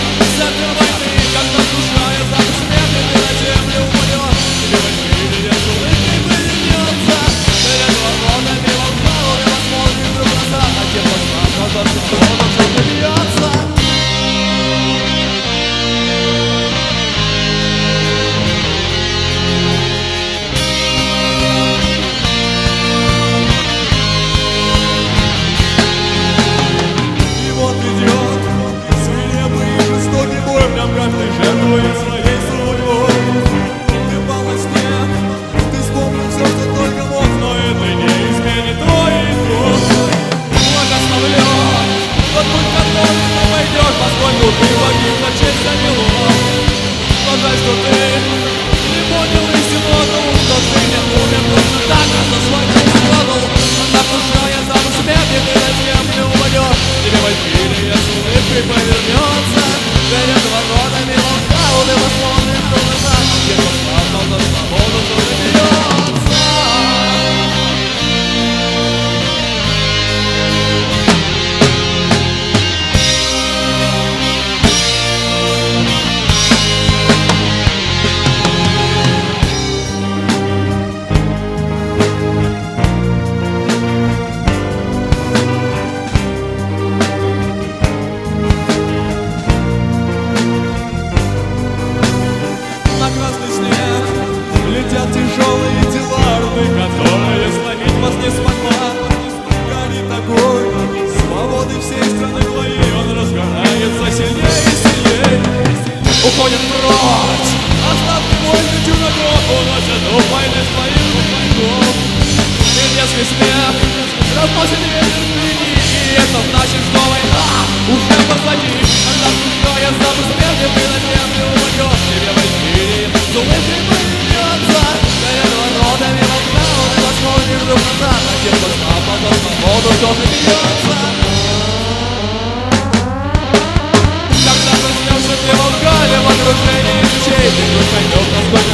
с этой войны, когда разрушая запах смерти, ты на землю упадешь. Тебе войны с улыбкой повернется. Перед воротами вокзала ты посмотришь друг назад, а тем глазам казаться, что он все добьется. Каждый жертвует своей судьбой. Ты пал на снег, ты вспомнил все, что только мог, но это не изменит твой итог. Благословлен тот путь, который ты пойдешь, поскольку ты погиб за честь ангелов. Но жаль, что ты не понял истину о том, что ты не умер точно так, как за свой путь страдал. Напушая запах смерти, ты на землю упадешь. Тебе войны с улыбкой повернется. Перед воротами вокзала ты посмотришь друг назад, где послал за свободу, тоже бьется. Летят тяжелые тела, рты, которые сломить вас не смогла. Горит огонь свободы всей страны твоей, он разгорается сильнее и сильнее. Уходит прочь остатки войны чужаков, уносят дух войны с твоих врагов. И детский смех разносит ветер впереди, и это значит, что война уже позади. Когда пуская запах смерти, ты на землю упадешь. Тебе войны с улыбкой повернется. Перед воротами вокзала ты посмотришь друг назад, а тем, кто стал за свободу, тоже бьется. Когда проснешься ты в вокзале в окружении людей, ты поймешь, насколько